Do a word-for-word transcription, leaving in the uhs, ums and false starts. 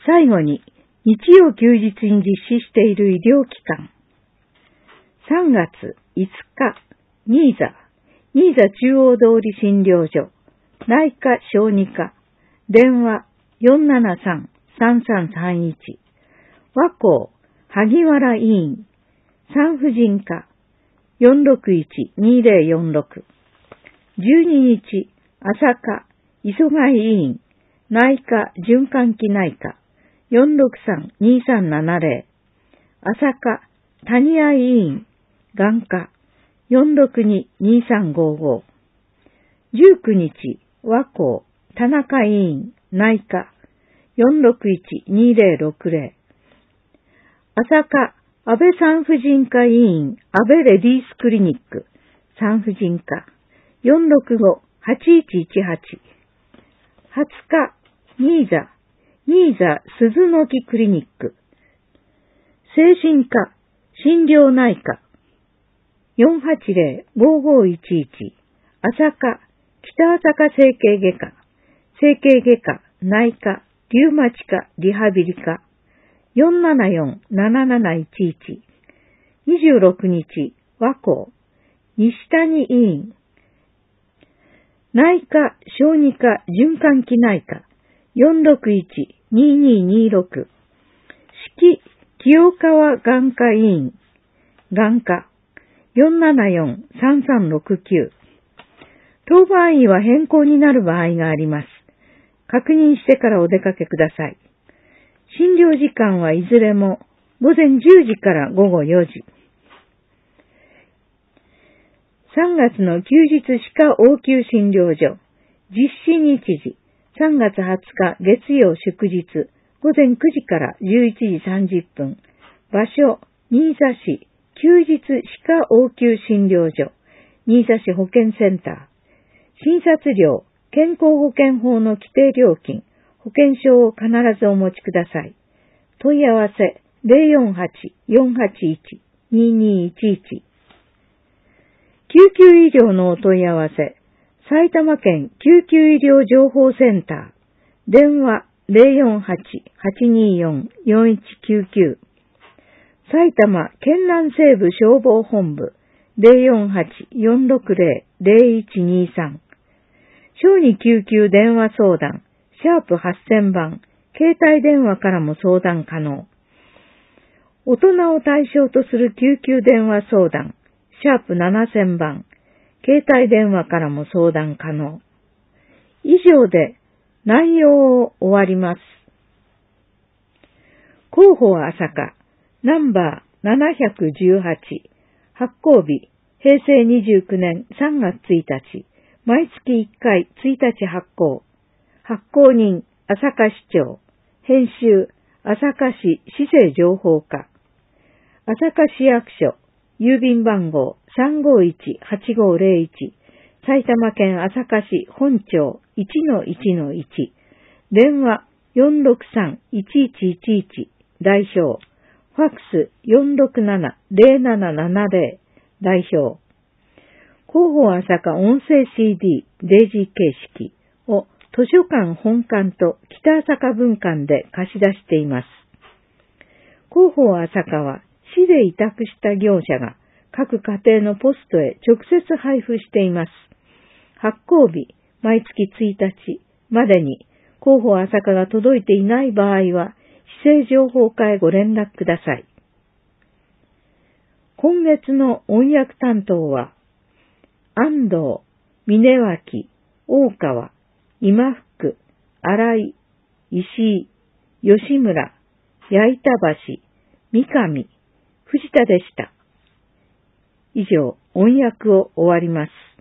最後に、日曜休日に実施している医療機関。さんがついつか、新座、新座中央通り診療所、内科小児科、電話 よんななさんさんさんさんいち、和光、萩原医院、産婦人科、よんろくいちにぜろよんろく、じゅうににち、朝霞、磯貝医院、内科循環器内科、よんろくさんにさんななぜろ、朝霞、谷合医院、眼科、よんろくににさんごご、じゅうくにち、和光、田中医院、内科、よんろくいちにぜろろくぜろ、朝霞、安倍産婦人科医院、安倍レディースクリニック、産婦人科、よんろくごはちいちいちはち、はつか、新座、新座鈴の木クリニック、精神科、心療内科、よんはちぜろごごいちいち、朝霞、北朝霞整形外科、整形外科、内科、リウマチ科、リハビリ科、よんななよんなななないちいち、にじゅうろくにち、和光、西谷医院、内科、小児科、循環器内科、よんろくいちにににろく、四季、清川眼科医院、眼科、よんななよんさんさんろくきゅう。当番医は変更になる場合があります。確認してからお出かけください。診療時間はいずれもごぜんじゅうじからごごよじ。さんがつの休日歯科応急診療所、実施日時、さんがつはつか月曜祝日、ごぜんくじからじゅういちじさんじゅっぷん、場所、新座市、休日歯科応急診療所、新座市保健センター、診察料、健康保険法の規定料金、保険証を必ずお持ちください。問い合わせ ゼロよんはち よんはちいち ににいちいち。救急医療のお問い合わせ、埼玉県救急医療情報センター、電話 ゼロよんはち はちによん よんいちきゅうきゅう、埼玉県南西部消防本部 ゼロよんはち よんろくぜろ ゼロいちにさん、小児救急電話相談、シャープはっせんばん、携帯電話からも相談可能。大人を対象とする救急電話相談、シャープななせんばん、携帯電話からも相談可能。以上で内容を終わります。広報朝霞、ナンバーななひゃくじゅうはち、発行日、へいせいにじゅうきゅうねんさんがつついたち、毎月いっかいついたち発行。発行人、朝霞市長。編集、朝霞市市政情報課。朝霞市役所、郵便番号 さんごいちはちごぜろいち、埼玉県朝霞市本町 いちのいちのいち、電話 よんろくさんいちいちいちいち、代表、ファックス よんろくななぜろななななぜろ、代表。広報朝霞音声 シーディー デイジー形式を図書館本館と北朝霞分館で貸し出しています。広報朝霞は市で委託した業者が各家庭のポストへ直接配布しています。発行日、毎月ついたちまでに広報朝霞が届いていない場合は、市政情報課へご連絡ください。今月の音訳担当は、安藤、峯脇、大川、今福、新井、石井、吉村、八板橋、三上、藤田でした。以上、音訳を終わります。